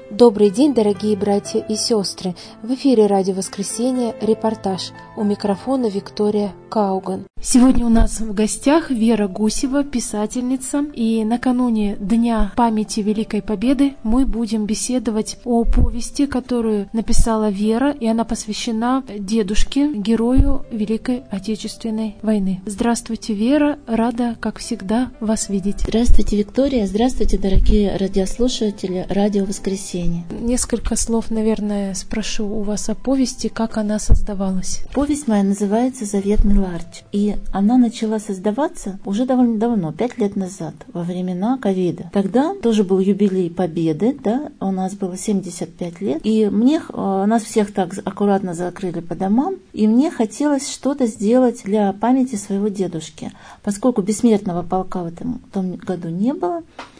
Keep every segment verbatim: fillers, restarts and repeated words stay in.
Добрый день, дорогие братья и сестры! В эфире Радио Воскресенье, репортаж. У микрофона Виктория Кауган. Сегодня у нас в гостях Вера Гусева, писательница. И накануне Дня памяти Великой Победы мы будем беседовать о повести, которую написала Вера, и она посвящена дедушке, герою Великой Отечественной войны. Здравствуйте, Вера! Рада, как всегда, вас видеть. Здравствуйте, Виктория! Здравствуйте, дорогие радиослушатели Радио Воскресенье. Несколько слов, наверное, спрошу у вас о повести, как она создавалась. Повесть моя называется «Заветный ларч», и она начала создаваться уже довольно давно, пять лет назад, во времена ковида. Тогда тоже был юбилей Победы, да, у нас было семьдесят пять лет, и мне, нас всех так аккуратно закрыли по домам, и мне хотелось что-то сделать для памяти своего дедушки. Поскольку бессмертного полка в этом в том году не было,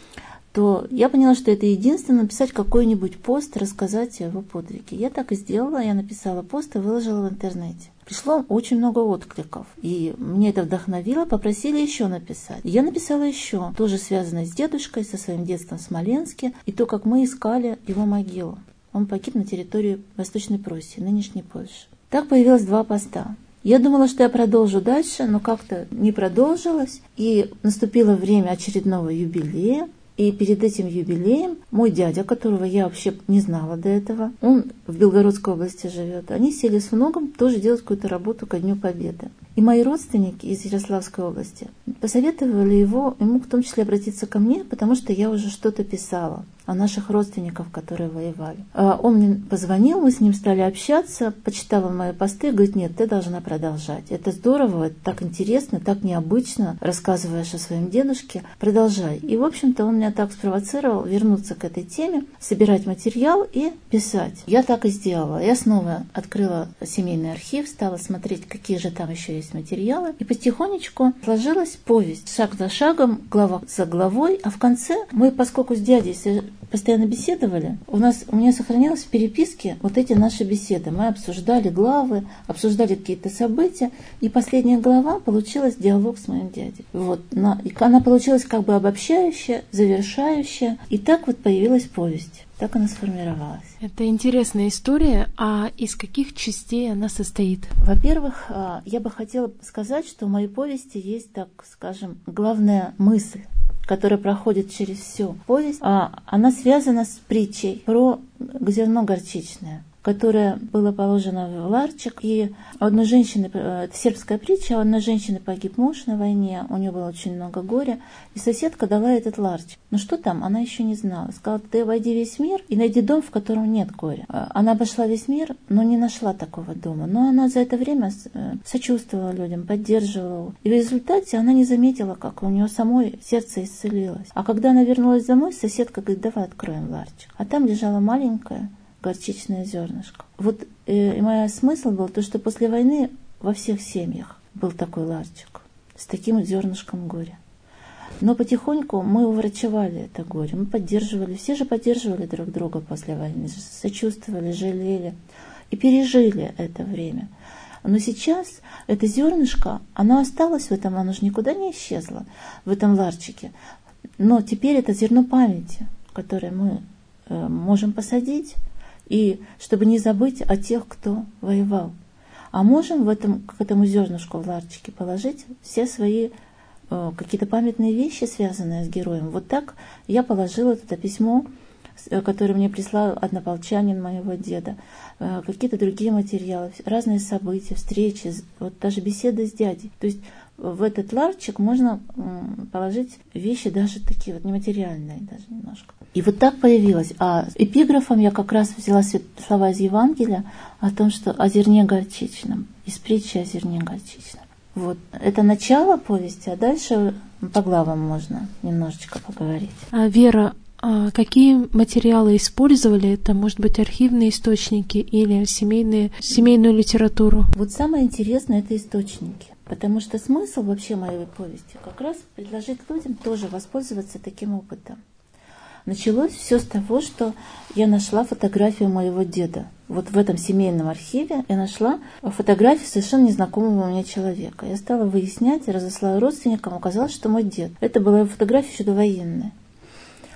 то я поняла, что это единственное, написать какой-нибудь пост, рассказать о его подвиге. Я так и сделала, я написала пост и выложила в интернете. Пришло очень много откликов, и мне это вдохновило, попросили еще написать. Я написала еще, тоже связанное с дедушкой, со своим детством в Смоленске, и то, как мы искали его могилу. Он погиб на территории Восточной Пруссии, нынешней Польши. Так появилось два поста. Я думала, что я продолжу дальше, но как-то не продолжилось, и наступило время очередного юбилея. И перед этим юбилеем мой дядя, которого я вообще не знала до этого, он в Белгородской области живет, они сели с внуком тоже делать какую-то работу ко Дню Победы. И мои родственники из Ярославской области посоветовали его, ему в том числе обратиться ко мне, потому что я уже что-то писала о наших родственниках, которые воевали. Он мне позвонил, мы с ним стали общаться, почитал он мои посты, говорит: нет, ты должна продолжать. Это здорово, это так интересно, так необычно, рассказываешь о своем дедушке, продолжай. И, в общем-то, он меня так спровоцировал вернуться к этой теме, собирать материал и писать. Я так и сделала. Я снова открыла семейный архив, стала смотреть, какие же там еще есть материалы, и потихонечку сложилась повесть, шаг за шагом, глава за главой, а в конце мы, поскольку с дядей постоянно беседовали, у нас у меня сохранялось в переписке вот эти наши беседы. Мы обсуждали главы, обсуждали какие-то события, и последняя глава получилась диалог с моим дядей. Вот, на, и она получилась как бы обобщающая, завершающая, и так вот появилась повесть. Так она сформировалась. Это интересная история. А из каких частей она состоит? Во-первых, я бы хотела сказать, что в моей повести есть, так скажем, главная мысль, которая проходит через всю повесть. Она связана с притчей про зерно горчичное, которое было положено в ларчик. И у одной женщины, это сербская притча, у одной женщины погиб муж на войне, у нее было очень много горя, и соседка дала этот ларчик. Но что там, она еще не знала. Сказала: ты обойди весь мир и найди дом, в котором нет горя. Она обошла весь мир, но не нашла такого дома. Но она за это время сочувствовала людям, поддерживала. И в результате она не заметила, как у нее самой сердце исцелилось. А когда она вернулась домой, соседка говорит: давай откроем ларчик. А там лежала маленькая горчичное зернышко. Вот э, и мой смысл был то, что после войны во всех семьях был такой ларчик с таким зернышком горя. Но потихоньку мы уврачевали это горе, мы поддерживали, все же поддерживали друг друга после войны, сочувствовали, жалели и пережили это время. Но сейчас это зернышко, оно осталось в этом, оно же никуда не исчезло, в этом ларчике. Но теперь это зерно памяти, которое мы э, можем посадить, и чтобы не забыть о тех, кто воевал. А можем в этом, к этому зернышку в ларчике положить все свои э, какие-то памятные вещи, связанные с героем. Вот так я положила это письмо, которое мне прислал однополчанин моего деда, э, какие-то другие материалы, разные события, встречи, вот даже беседы с дядей. То есть в этот ларчик можно положить вещи даже такие вот нематериальные даже немножко. И вот так появилось. А эпиграфом я как раз взяла слова из Евангелия о том, что о зерне горчичном, из притчи о зерне горчичном. Вот. Это начало повести, а дальше по главам можно немножечко поговорить. А, Вера, а какие материалы использовали? Это, может быть, архивные источники или семейные, семейную литературу? Вот самое интересное — это источники. Потому что смысл вообще моей повести как раз предложить людям тоже воспользоваться таким опытом. Началось все с того, что я нашла фотографию моего деда. Вот в этом семейном архиве я нашла фотографию совершенно незнакомого мне человека. Я стала выяснять, разослала родственникам, оказалось, что мой дед. Это была фотография еще довоенная.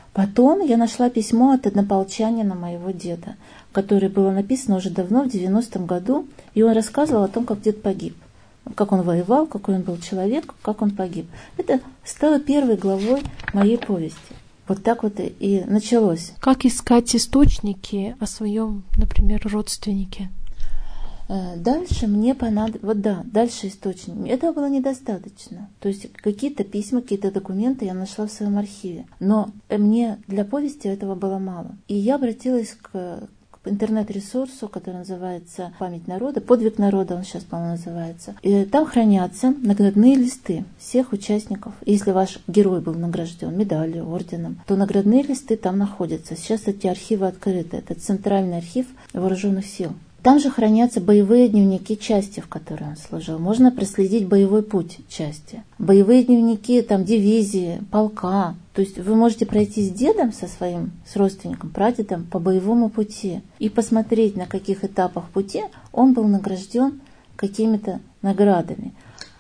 Потом я нашла письмо от однополчанина моего деда, которое было написано уже давно, в девяностом году, и он рассказывал о том, как дед погиб, как он воевал, какой он был человек, как он погиб. Это стало первой главой моей повести. Вот так вот и началось. Как искать источники о своем, например, родственнике? Дальше мне понадобилось, вот да, дальше источник. Этого было недостаточно. То есть какие-то письма, какие-то документы я нашла в своем архиве. Но мне для повести этого было мало. И я обратилась к, к интернет-ресурсу, который называется «Память народа», «Подвиг народа» он сейчас, по-моему, называется. И там хранятся наградные листы всех участников. Если ваш герой был награжден медалью, орденом, то наградные листы там находятся. Сейчас эти архивы открыты. Это Центральный архив Вооруженных сил. Там же хранятся боевые дневники части, в которой он служил. Можно проследить боевой путь части. Боевые дневники, там, дивизии, полка. То есть вы можете пройти с дедом, со своим, с родственником, прадедом по боевому пути и посмотреть, на каких этапах пути он был награжден какими-то наградами.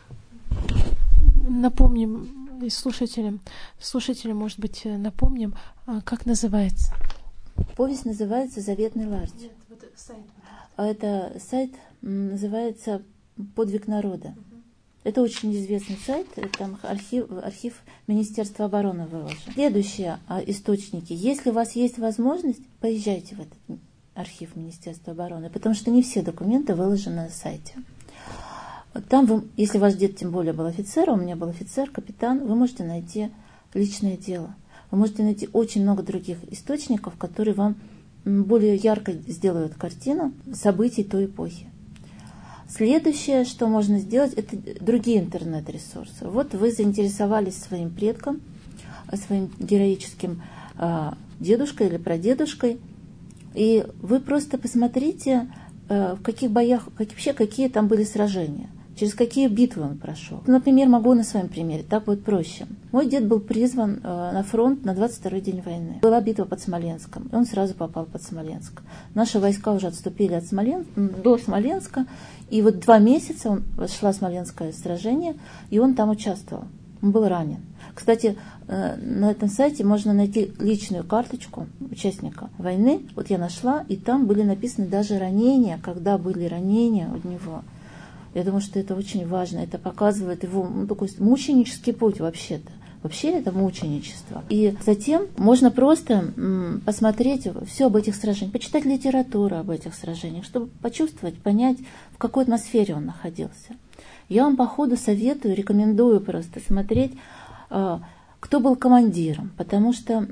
Напомним и слушателям, слушателям, может быть, напомним, как называется. Повесть называется «Заветный ларч». Нет, вот сайт. Это сайт называется «Подвиг народа». Uh-huh. Это очень известный сайт, там архив, архив Министерства обороны выложен. Следующие а, источники. Если у вас есть возможность, поезжайте в этот архив Министерства обороны, потому что не все документы выложены на сайте. Там, вы, если ваш дед тем более был офицером, у меня был офицер, капитан, вы можете найти личное дело. Вы можете найти очень много других источников, которые вам более ярко сделают картину событий той эпохи. Следующее, что можно сделать, это другие интернет-ресурсы. Вот вы заинтересовались своим предком, своим героическим э, дедушкой или прадедушкой, и вы просто посмотрите, э, в каких боях, как, вообще какие там были сражения, через какие битвы он прошел. Например, могу на своем примере, так будет проще. Мой дед был призван э, на фронт на двадцать второй день войны. Была битва под Смоленском, и он сразу попал под Смоленск. Наши войска уже отступили от Смолен... до Смоленска, и вот два месяца он... шло Смоленское сражение, и он там участвовал. Он был ранен. Кстати, э, на этом сайте можно найти личную карточку участника войны. Вот я нашла, и там были написаны даже ранения, когда были ранения у него. Я думаю, что это очень важно. Это показывает его ну, такой мученический путь вообще-то. Вообще это мученичество. И затем можно просто м, посмотреть все об этих сражениях, почитать литературу об этих сражениях, чтобы почувствовать, понять, в какой атмосфере он находился. Я вам по ходу советую, рекомендую просто смотреть, э, кто был командиром, потому что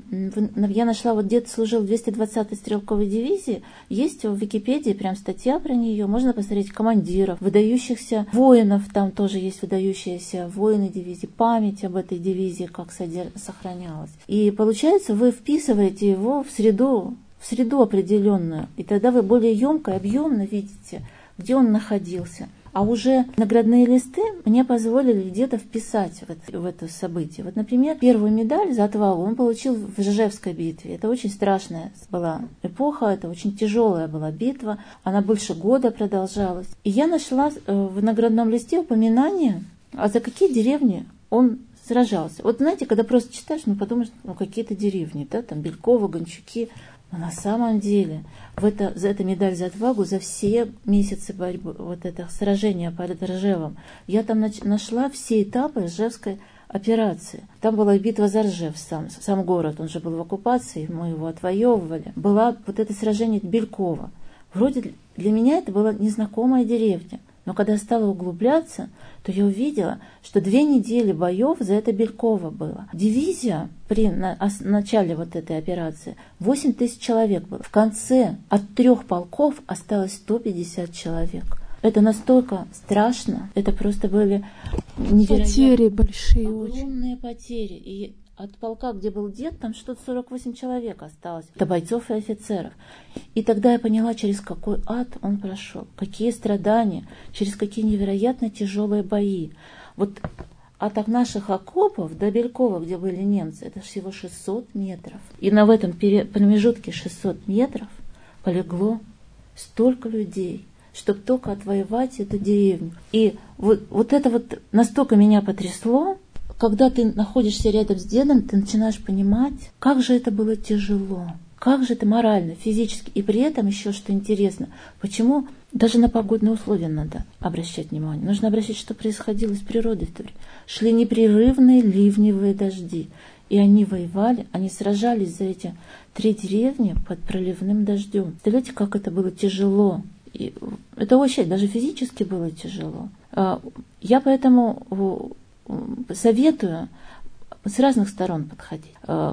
я нашла, вот дед служил в двести двадцатой стрелковой дивизии, есть в Википедии прям статья про нее, можно посмотреть командиров, выдающихся воинов, там тоже есть выдающиеся воины дивизии, память об этой дивизии, как сохранялась. И получается, вы вписываете его в среду, в среду определенную, и тогда вы более емко и объемно видите, где он находился. А уже наградные листы мне позволили где-то вписать в это, в это событие. Вот, например, первую медаль за отвагу он получил в Жижевской битве. Это очень страшная была эпоха, это очень тяжелая была битва. Она больше года продолжалась. И я нашла в наградном листе упоминание, а за какие деревни он сражался. Вот знаете, когда просто читаешь, ну подумаешь, ну какие-то деревни, да, там Белькова, Гончуки. Но на самом деле в это, за эту медаль за отвагу, за все месяцы борьбы, вот это сражение под Ржевом, я там нач- нашла все этапы Ржевской операции. Там была битва за Ржев, сам, сам город, он же был в оккупации, мы его отвоевывали. Была вот это сражение Белькова. Вроде для меня это была незнакомая деревня. Но когда я стала углубляться, то я увидела, что две недели боев за это Белькова было. Дивизия при на, ос, начале вот этой операции восемь тысяч человек было. В конце от трех полков осталось сто пятьдесят человек. Это настолько страшно, это просто были невероятные потери большие, огромные очень. потери. И от полка, где был дед, там что-то сорок восемь человек осталось. Это бойцов и офицеров. И тогда я поняла, через какой ад он прошел, какие страдания, через какие невероятно тяжелые бои. Вот от наших окопов до Белькова, где были немцы, это всего шестьсот метров. И на в этом промежутке шестьсот метров полегло столько людей, чтобы только отвоевать эту деревню. И вот, вот это вот настолько меня потрясло, когда ты находишься рядом с дедом, ты начинаешь понимать, как же это было тяжело, как же это морально, физически. И при этом еще, что интересно, почему даже на погодные условия надо обращать внимание. Нужно обращать, что происходило с природой в то время. Шли непрерывные ливневые дожди. И они воевали, они сражались за эти три деревни под проливным дождем. Представляете, как это было тяжело. И это очень, даже физически было тяжело. Я поэтому советую с разных сторон подходить.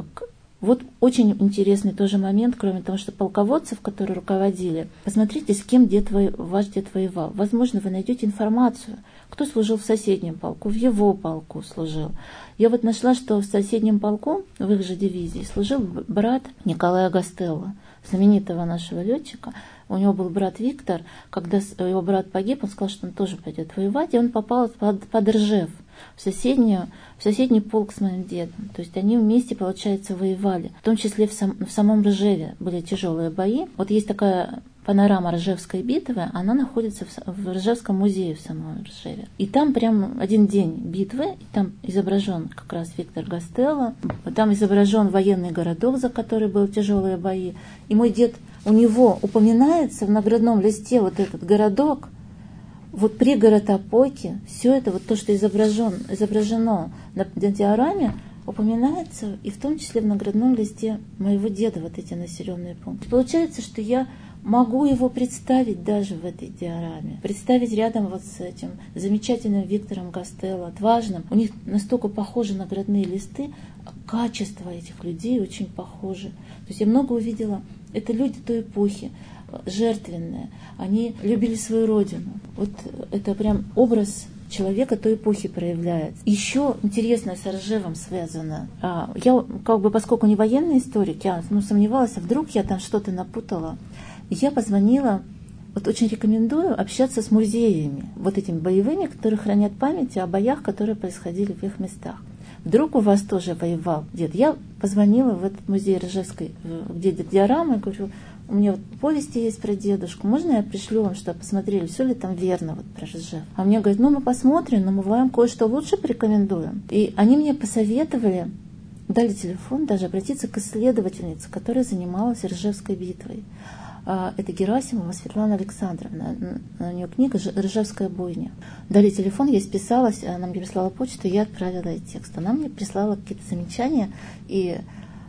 Вот очень интересный тоже момент, кроме того, что полководцев, которые руководили, посмотрите, с кем дед, ваш дед воевал. Возможно, вы найдете информацию, кто служил в соседнем полку, в его полку служил. Я вот нашла, что в соседнем полку, в их же дивизии, служил брат Николая Гастелло, знаменитого нашего летчика. У него был брат Виктор. Когда его брат погиб, он сказал, что он тоже пойдет воевать, и он попал под, под Ржев, в, соседнюю, в соседний полк с моим дедом. То есть они вместе, получается, воевали. В том числе в, сам, в самом Ржеве были тяжелые бои. Вот есть такая панорама Ржевской битвы, она находится в, в Ржевском музее в самом Ржеве. И там прям один день битвы, и там изображен как раз Виктор Гастелло, там изображен военный городок, за который были тяжелые бои. И мой дед, у него упоминается в наградном листе вот этот городок, вот пригород Опойки, все это, вот то, что изображен, изображено на диораме, упоминается и в том числе в наградном листе моего деда, вот эти населенные пункты. Получается, что я могу его представить даже в этой диораме, представить рядом вот с этим замечательным Виктором Гастелло, отважным. У них настолько похожи наградные листы, качество этих людей очень похоже. То есть я много увидела, это люди той эпохи, жертвенные, они любили свою родину. Вот это прям образ человека той эпохи проявляется. Еще интересно с Ржевом связано. Я, как бы, поскольку не военный историк, я ну, сомневалась, а вдруг я там что-то напутала. И я позвонила, вот очень рекомендую общаться с музеями, вот этими боевыми, которые хранят память о боях, которые происходили в их местах. Вдруг у вас тоже воевал дед. Я позвонила в этот музей Ржевской, где дед диорама, и говорю, у меня вот повести есть про дедушку, можно я пришлю вам, чтобы посмотрели, все ли там верно вот про Ржев? А мне говорят, ну мы посмотрим, но мы вам кое-что лучше порекомендуем. И они мне посоветовали, дали телефон, даже обратиться к исследовательнице, которая занималась Ржевской битвой. Это Герасимова Светлана Александровна, у нее книга «Ржевская бойня». Дали телефон, я списалась, она мне прислала почту, я отправила ей текст. Она мне прислала какие-то замечания и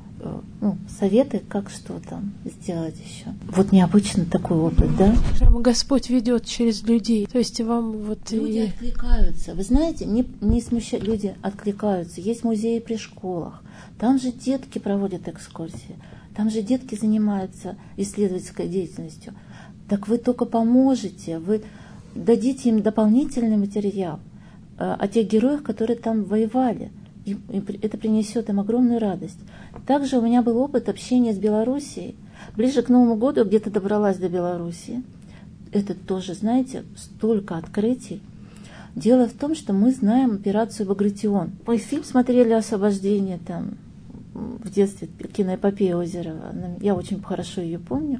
ну, советы, как что там сделать еще. Вот необычно такой опыт, да? Прямо Господь ведет через людей. То есть вам вот... Люди и... откликаются. Вы знаете, не, не смущать, люди откликаются. Есть музеи при школах. Там же детки проводят экскурсии. Там же детки занимаются исследовательской деятельностью. Так вы только поможете, вы дадите им дополнительный материал о тех героях, которые там воевали. И это принесет им огромную радость. Также у меня был опыт общения с Белоруссией. Ближе к Новому году где-то добралась до Белоруссии. Это тоже, знаете, столько открытий. Дело в том, что мы знаем операцию «Багратион». Мы фильм смотрели «Освобождение» там, в детстве, киноэпопея Озерова. Я очень хорошо ее помню.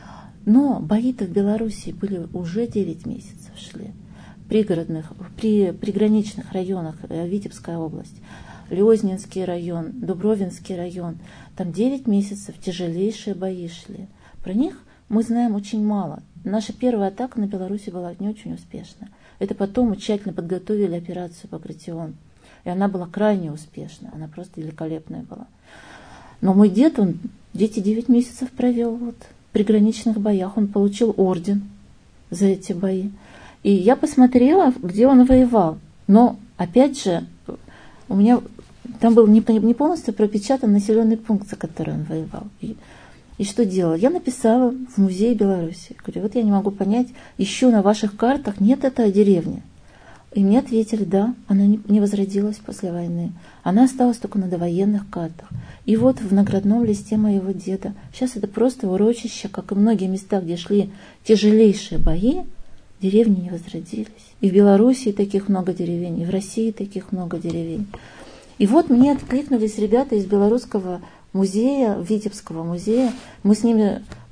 Но бои-то в Белоруссии были уже девять месяцев шли. В пригородных, при приграничных районах, Витебская область, Лёзнинский район, Дубровинский район. Там девять месяцев тяжелейшие бои шли. Про них мы знаем очень мало. Наша первая атака на Беларусь была не очень успешна. Это потом мы тщательно подготовили операцию «Багратион». И она была крайне успешна. Она просто великолепная была. Но мой дед, он эти девять месяцев провел вот, в приграничных боях. Он получил орден за эти бои. И я посмотрела, где он воевал. Но, опять же, у меня там был не полностью пропечатан населенный пункт, за который он воевал. И, и что делала? Я написала в музее Беларуси. Говорю, вот я не могу понять, ищу на ваших картах, нет этой деревни. И мне ответили, да, она не, не возродилась после войны. Она осталась только на довоенных картах. И вот в наградном листе моего деда. Сейчас это просто урочище, как и многие места, где шли тяжелейшие бои, деревни не возродились. И в Белоруссии таких много деревень, и в России таких много деревень. И вот мне откликнулись ребята из Белорусского музея, Витебского музея. Мы с ними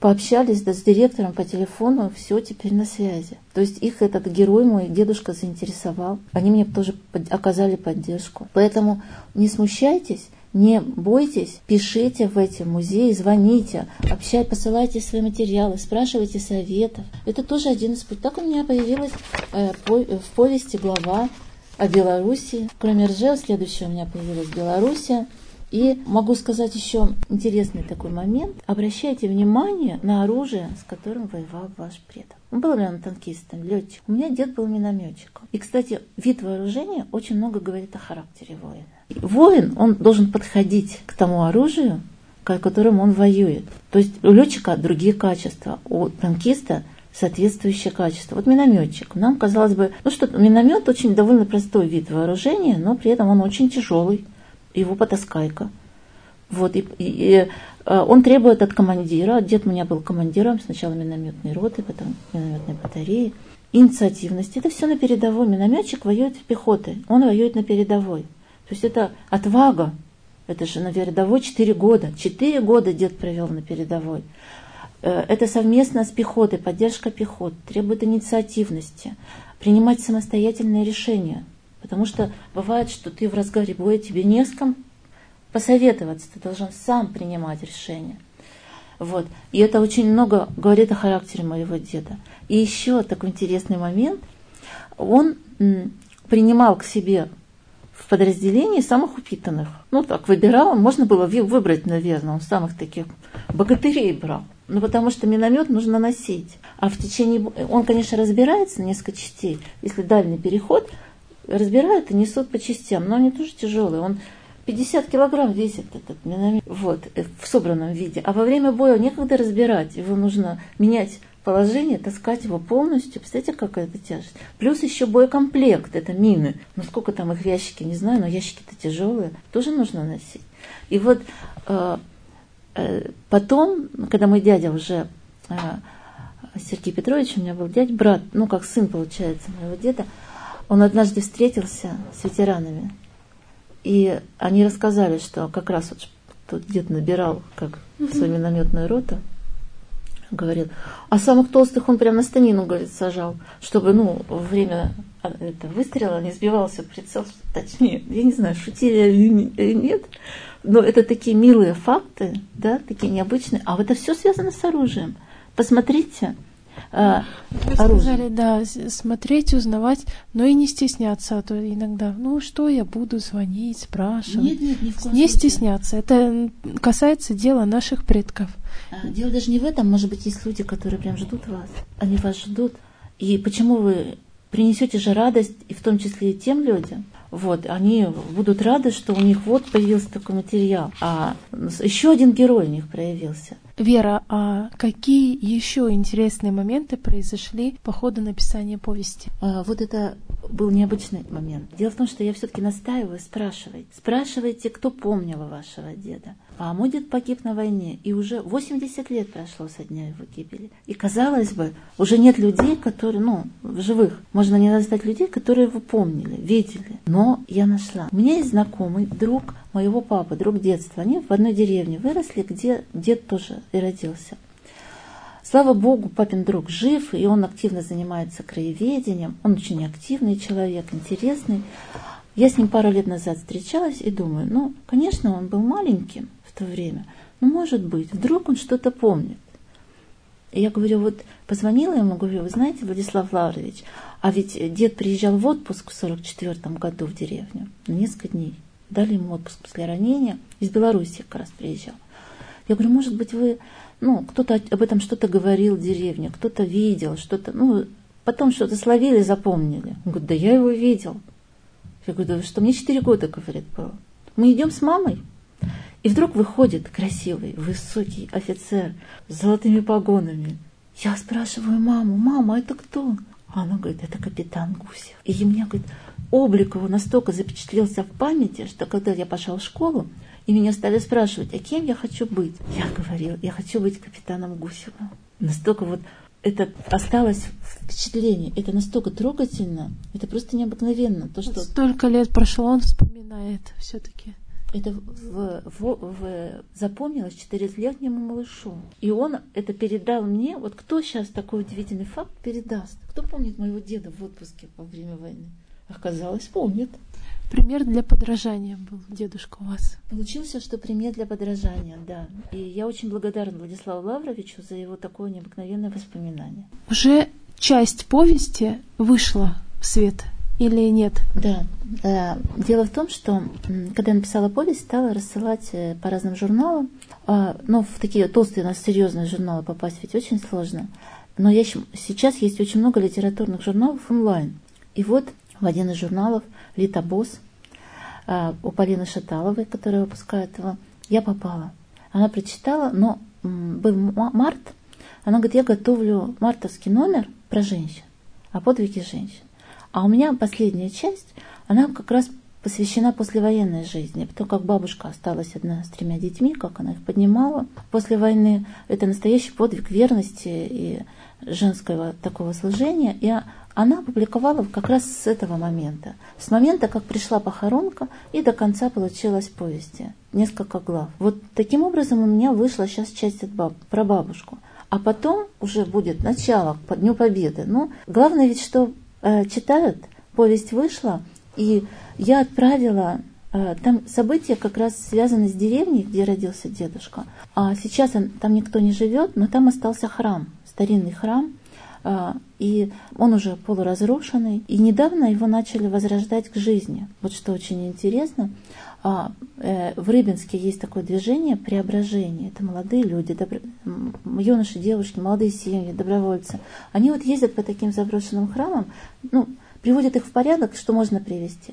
пообщались да, с директором по телефону, все теперь на связи. То есть их этот герой, мой дедушка, заинтересовал. Они мне тоже под, оказали поддержку. Поэтому не смущайтесь, не бойтесь, пишите в эти музеи, звоните, общайтесь, посылайте свои материалы, спрашивайте советов. Это тоже один из путей. Так у меня появилась э, по, в повести глава о Беларуси. Кроме Ржева, следующая у меня появилась Белоруссия. И могу сказать еще интересный такой момент. Обращайте внимание на оружие, с которым воевал ваш предок. Он был, наверное, танкистом, летчиком. У меня дед был минометчиком. И, кстати, вид вооружения очень много говорит о характере воина. Воин, он должен подходить к тому оружию, которым он воюет. То есть у летчика другие качества, у танкиста соответствующее качество. Вот минометчик. Нам казалось бы, ну что, миномет очень довольно простой вид вооружения, но при этом он очень тяжелый. Его потаскайка. Вот, и, и, и он требует от командира, дед у меня был командиром, сначала минометной роты, потом минометной батареи, инициативность. Это все на передовой. Минометчик воюет в пехоте, он воюет на передовой. То есть это отвага. Это же на передовой четыре года. Четыре года дед провел на передовой. Это совместно с пехотой, поддержка пехоты, требует инициативности, принимать самостоятельные решения. Потому что бывает, что ты в разгаре боя, тебе не с кем посоветоваться, ты должен сам принимать решения. Вот. И это очень много говорит о характере моего деда. И еще такой интересный момент. Он м, принимал к себе в подразделении самых упитанных. Ну так, выбирал, можно было выбрать, наверное, он самых таких богатырей брал. Ну потому что миномет нужно носить. А в течение... Он, конечно, разбирается на несколько частей. Если дальний переход... разбирают и несут по частям, но они тоже тяжелые. Он пятьдесят килограмм весит, этот миномет, вот, в собранном виде. А во время боя некогда разбирать, его нужно менять положение, таскать его полностью. Представляете, какая это тяжесть. Плюс еще боекомплект, это мины. Ну сколько там их в ящике, не знаю, но ящики-то тяжелые, тоже нужно носить. И вот э, э, потом, когда мой дядя уже, э, Сергей Петрович, у меня был дядя, брат, ну как сын, получается, моего деда, он однажды встретился с ветеранами, и они рассказали, что как раз вот тут дед набирал, как в свою минометную роту, говорил, а самых толстых он прямо на станину, говорит, сажал, чтобы, ну, во время это, выстрела не сбивался прицел, точнее, я не знаю, шутили или нет, но это такие милые факты, да, такие необычные, а это все связано с оружием. Посмотрите. А, Вы сказали, да, смотреть, узнавать, но и не стесняться, а то иногда, ну что я буду звонить, спрашивать. Нет, нет, ни в коем не случае. стесняться. Это касается дела наших предков. Дело даже не в этом. Может быть, есть люди, которые прям ждут вас. Они вас ждут. И почему вы принесете же радость, и в том числе и тем людям, вот, они будут рады, что у них вот появился такой материал. А еще один герой у них проявился. Вера, а какие еще интересные моменты произошли по ходу написания повести? А, вот это был необычный момент. Дело в том, что я все-таки настаиваю, спрашивайте. Спрашивайте, кто помнил вашего деда. А мой дед погиб на войне, и уже восемьдесят лет прошло со дня его гибели. И, казалось бы, уже нет людей, которые, ну, в живых. Можно не достать людей, которые его помнили, видели. Но я нашла. У меня есть знакомый, друг моего папы, друг детства. Они в одной деревне выросли, где дед тоже и родился. Слава Богу, папин друг жив, и он активно занимается краеведением. Он очень активный человек, интересный. Я с ним пару лет назад встречалась и думаю, ну, конечно, он был маленьким в то время, но, может быть, вдруг он что-то помнит. И я говорю, вот позвонила ему, говорю, вы знаете, Владислав Лаврович, а ведь дед приезжал в отпуск в сорок четвёртом году в деревню на несколько дней. Дали ему отпуск после ранения, из Беларуси как раз приезжал. Я говорю, может быть, вы, ну, кто-то об этом что-то говорил в деревне, кто-то видел, что-то, ну, потом что-то словили, запомнили. Он говорит, да я его видел. Я говорю, да что, мне четыре года, говорит, было. Мы идем с мамой, и вдруг выходит красивый, высокий офицер с золотыми погонами. Я спрашиваю маму, мама, это кто? А она говорит, это капитан Гусев. И у меня, говорит, облик его настолько запечатлелся в памяти, что когда я пошла в школу, и меня стали спрашивать, а кем я хочу быть? Я говорила, я хочу быть капитаном Гусевым. Настолько вот это осталось впечатление, это настолько трогательно, это просто необыкновенно. То, что... Столько лет прошло, он вспоминает все-таки. Это в, в, в, запомнилось четырехлетнему малышу. И он это передал мне. Вот кто сейчас такой удивительный факт передаст? Кто помнит моего деда в отпуске во время войны? Оказалось, помнит. Пример для подражания был дедушка у вас. Получился, что пример для подражания, да. И я очень благодарна Владиславу Лавровичу за его такое необыкновенное воспоминание. Уже часть повести вышла в свет или нет? Да. Дело в том, что когда я написала повесть, стала рассылать по разным журналам. Но в такие толстые, у нас серьезные журналы попасть ведь очень сложно. Но я еще, сейчас есть очень много литературных журналов онлайн. И вот в один из журналов «Литобосс» у Полины Шаталовой, которая выпускает его, я попала. Она прочитала, но был март. Она говорит, я готовлю мартовский номер про женщин, о подвиге женщин. А у меня последняя часть, она как раз посвящена послевоенной жизни. Потому как бабушка осталась одна с тремя детьми, как она их поднимала. После войны это настоящий подвиг верности и женского такого служения. И она опубликовала как раз с этого момента. С момента, как пришла похоронка, и до конца получилась повести. Несколько глав. Вот таким образом у меня вышла сейчас часть от баб, про бабушку. А потом уже будет начало по Дню Победы. Но главное ведь, что э, читают, повесть вышла, и я отправила, э, там события как раз связаны с деревней, где родился дедушка. А сейчас он, там никто не живет, но там остался храм, старинный храм. И он уже полуразрушенный. И недавно его начали возрождать к жизни. Вот что очень интересно. В Рыбинске есть такое движение преображения. Это молодые люди, добро... юноши, девушки, молодые семьи, добровольцы. Они вот ездят по таким заброшенным храмам, ну, приводят их в порядок, что можно привести.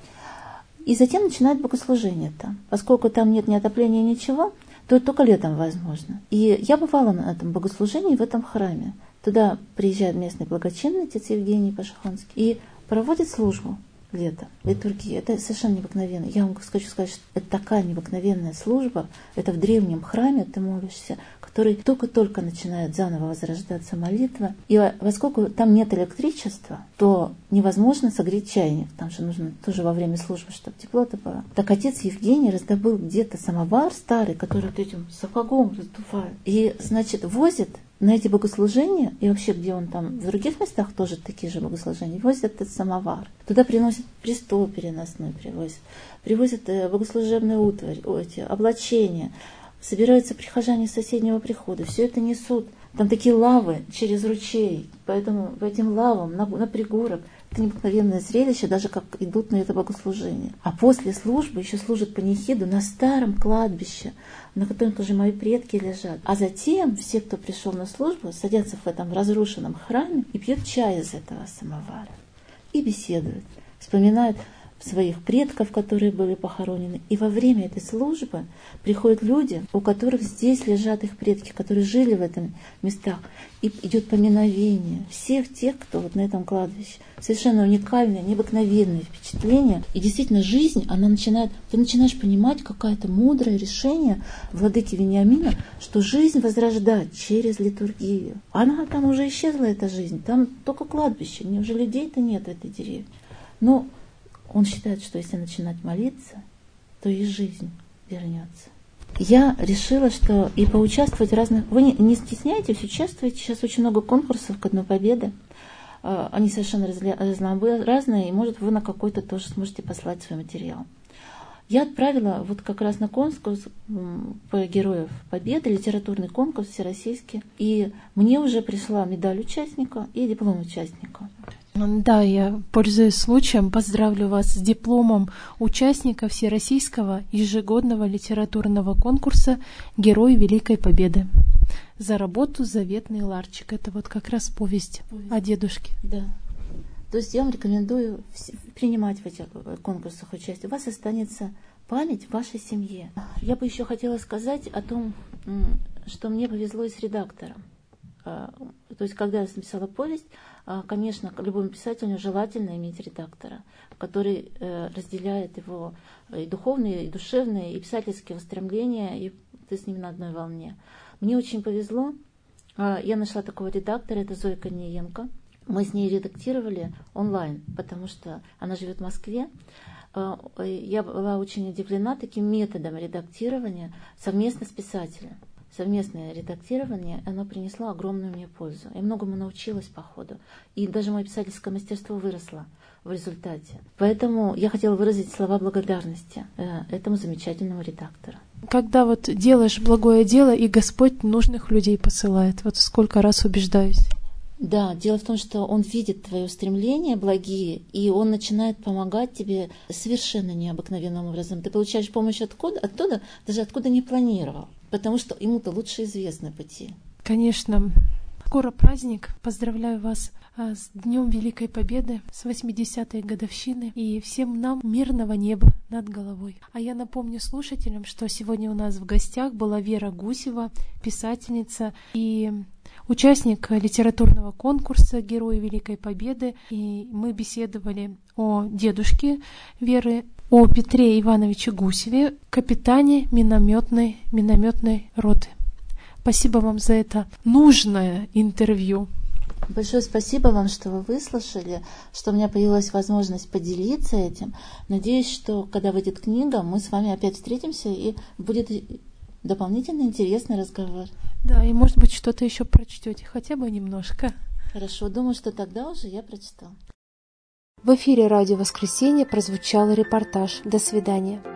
И затем начинают богослужение там. Поскольку там нет ни отопления, ничего, то это только летом возможно. И я бывала на этом богослужении в этом храме. Туда приезжает местный благочинный отец Евгений Пашихонский и проводит службу летом, литургию. Это совершенно необыкновенно. Я вам хочу сказать, что это такая необыкновенная служба. Это в древнем храме ты молишься, который только-только начинает заново возрождаться молитва. И поскольку там нет электричества, то невозможно согреть чайник. Там же нужно тоже во время службы, чтобы тепло-то было. Так отец Евгений раздобыл где-то самовар старый, который вот этим сапогом раздувает. И, значит, возит на эти богослужения, и вообще, где он там, в других местах тоже такие же богослужения, возят этот самовар. Туда приносят престол переносной, привозят, привозят богослужебные утварь, эти облачения, собираются прихожане соседнего прихода, все это несут. Там такие лавы через ручей, поэтому по этим лавам на, на пригорок. Это необыкновенное зрелище, даже как идут на это богослужение. А после службы еще служат панихиду на старом кладбище, на котором тоже мои предки лежат. А затем все, кто пришел на службу, садятся в этом разрушенном храме и пьют чай из этого самовара. И беседуют, вспоминают своих предков, которые были похоронены. И во время этой службы приходят люди, у которых здесь лежат их предки, которые жили в этих местах. И идет поминовение всех тех, кто вот на этом кладбище. Совершенно уникальное, необыкновенное впечатление. И действительно жизнь, она начинает, ты начинаешь понимать какое-то мудрое решение владыки Вениамина, что жизнь возрождать через литургию. Она там уже исчезла, эта жизнь. Там только кладбище, уже людей-то нет в этой деревне. Но он считает, что если начинать молиться, то и жизнь вернется. Я решила, что и поучаствовать в разных... Вы не, не стесняйтесь, участвуйте. Сейчас очень много конкурсов ко Дню Победы. Они совершенно разнообразные, и, может, вы на какой-то тоже сможете послать свой материал. Я отправила вот как раз на конкурс по Героев Победы, литературный конкурс всероссийский, и мне уже пришла медаль участника и диплом участника. Да, я, пользуясь случаем, поздравлю вас с дипломом участника Всероссийского ежегодного литературного конкурса «Герой Великой Победы» за работу «Заветный ларчик». Это вот как раз повесть, повесть. О дедушке. Да. То есть я вам рекомендую принимать в этих конкурсах участие. У вас останется память в вашей семье. Я бы еще хотела сказать о том, что мне повезло и с редактором. То есть, когда я написала повесть, конечно, любому писателю желательно иметь редактора, который разделяет его и духовные, и душевные, и писательские устремления, и ты с ним на одной волне. Мне очень повезло. Я нашла такого редактора, это Зоя Корниенко. Мы с ней редактировали онлайн, потому что она живет в Москве. Я была очень удивлена таким методом редактирования совместно с писателем. Совместное редактирование, оно принесло огромную мне пользу. Я многому научилась по ходу. И даже мое писательское мастерство выросло в результате. Поэтому я хотела выразить слова благодарности этому замечательному редактору. Когда вот делаешь благое дело, и Господь нужных людей посылает, вот сколько раз убеждаюсь. Да, дело в том, что Он видит твои устремления благие, и Он начинает помогать тебе совершенно необыкновенным образом. Ты получаешь помощь откуда, оттуда, даже откуда не планировал, потому что Ему-то лучше известны пути. Конечно. Скоро праздник. Поздравляю вас с Днем Великой Победы, с восьмидесятой годовщины, и всем нам мирного неба над головой. А я напомню слушателям, что сегодня у нас в гостях была Вера Гусева, писательница и участник литературного конкурса «Герои Великой Победы». И мы беседовали о дедушке Веры, о Петре Ивановиче Гусеве, капитане минометной, минометной роты. Спасибо вам за это нужное интервью. Большое спасибо вам, что вы выслушали, что у меня появилась возможность поделиться этим. Надеюсь, что когда выйдет книга, мы с вами опять встретимся, и будет дополнительно интересный разговор. Да, и может быть что-то еще прочтете, хотя бы немножко. Хорошо, думаю, что тогда уже я прочитала. В эфире «Радио Воскресенье» прозвучал репортаж. До свидания.